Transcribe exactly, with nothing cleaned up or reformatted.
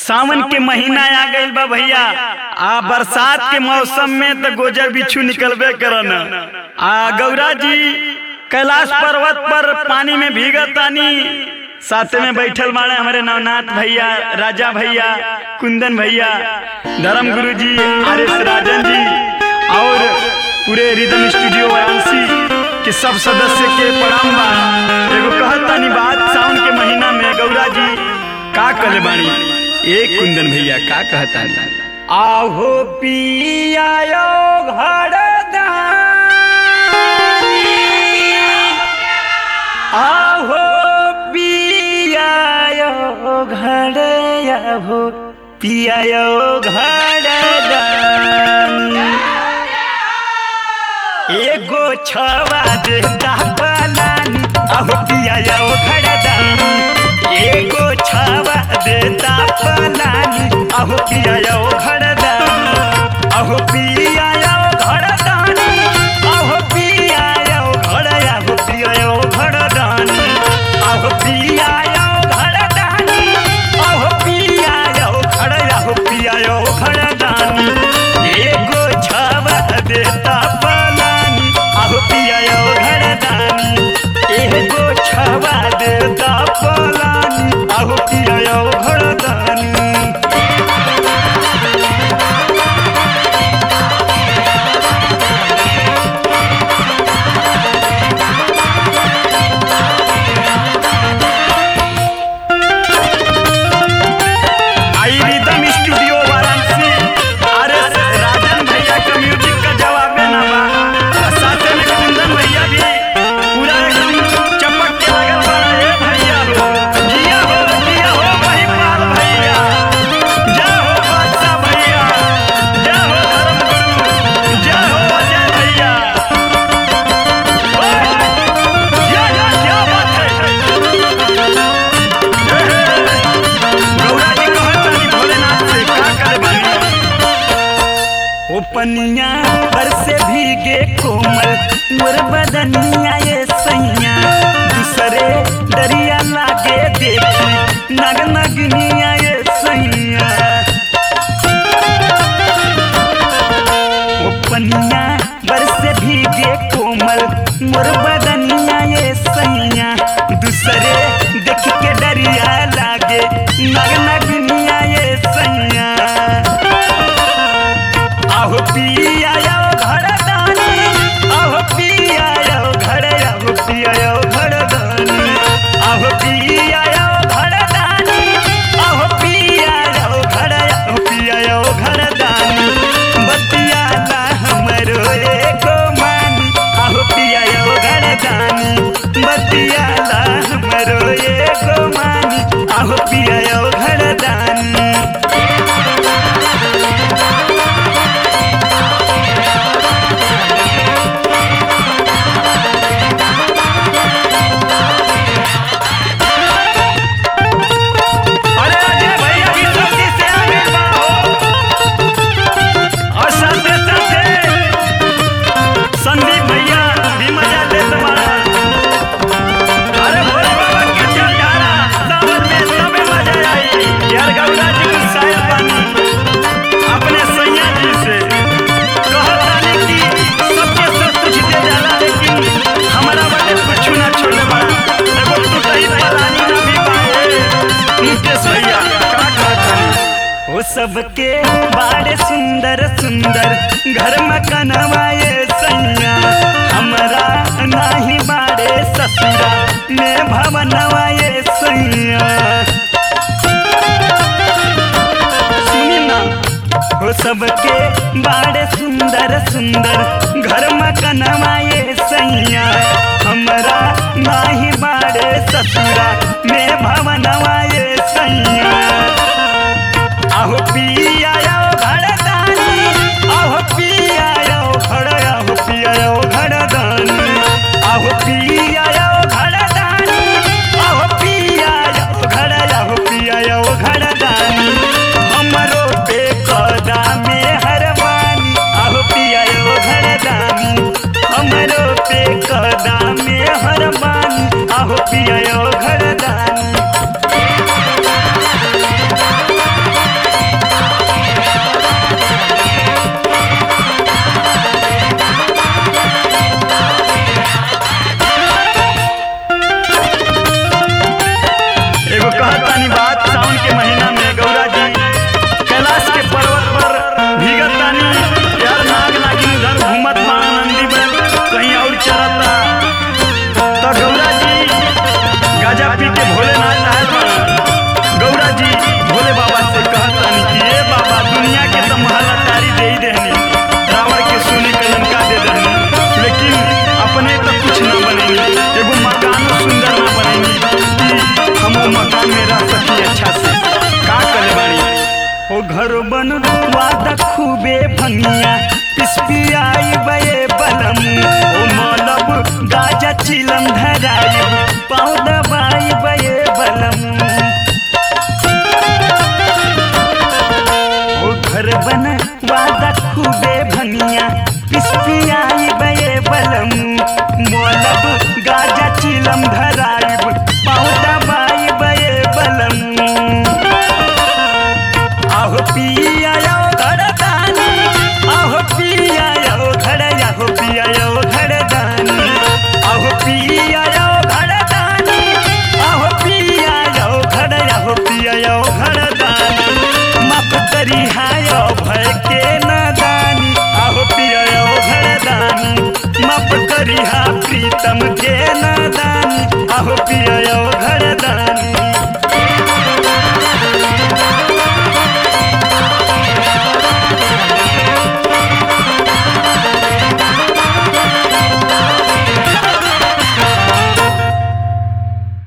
सावन के महीना आ गइल बा भैया। आ बरसात के मौसम में तो गोजर बिच्छू निकलबे करन। आ गौरा जी कैलाश पर्वत पर पानी में भीगतानी, साथे में बैठल बाड़े हमारे नवनाथ भैया, राजा भैया, कुंदन भैया, धर्म गुरु जी, आर एस राजन जी और पूरे रिदम स्टूडियो वाराणसी के सब सदस्य के प्रणाम बा। एगो कहतानी बात, सावन के महीना में गौरा जी का करे बानी, एक कुंदन भैया का कहतानी, आहो पिया घड़दा, आहो पिया घड़या हो पिया घड़दा, एगो छवा देता पलानी, आहो पिया घड़दा, एगो छवा देता पलानी, आहो पिया घड़दा, आहो पिया घड़दानी, आहो पिया घड़या हो पिया घड़दानी, आहो पिया घड़दानी, आहो पिया घड़या हो पिया घड़दानी, एगो छवा देता पलानी, आहो पिया घड़दानी, एगो छवा देता पलानी, आहो पिया घड़दानी। पनिया पर से भीगे कोमल मोर बदनिया ये सैया, दूसरे दरिया लागे देखी नग नगनिया ये सैया, ओ पनिया पर से भीगे कोमल मोर बदनिया ये सैया, दूसरे देख के दरिया लागे नग नगनिया ये सैया, आहो पिया घड़दानी, आहो पिया घड़या हो पिया घड़दानी, आहो पिया घड़दानी, आहो पिया घड़या हो पिया घड़दानी, बतिया ला हमरो एको मानी, आहो पिया घड़दानी, बतिया ला हमरो एको मानी, आहो पिया घड़दानी। सबके बाड़े सुंदर सुंदर घर मकनवा ये सैया, हमरा नाही बाड़े ससुरा में भवनवा ये सैया, सुनी ना हो सबके बाड़े सुंदर सुंदर घर मकनवा ये सैया, हमरा नाही बाड़े ससुरा में भवनवा ये सैया, आहो पिया घड़दानी, आहो पिया घड़या हो पिया घड़दानी, आहो पिया घड़दानी, आहो पिया घड़या हो पिया घड़दानी, हमरो पे कदा में हरवानी, आहो पिया घड़दानी, हमरो पे कदा में हरवानी, आहो पिया घड़दानी। ओ घर बन वादा खूबे भंगिया पिसपियाई बये बलम ओ मलब गाजा चिलम धराई पाँव दबाई बये बलम ओ घर बन वादा खूबे भंगिया पिसपियाई बये बलम मलब गाजा चिलम धराई पाँव दबाई बये बलम आहो पिया यो घरदानी आहो पिया यो घर आहो पिया यो घरदानी आहो पिया यो घरदानी आहो पिया यो घर आहो पिया यो घरदानी माफ करी हायो भय के नादानी आहो पिया यो घरदानी माफ करी हा प्रीतम के नादानी आहो पिया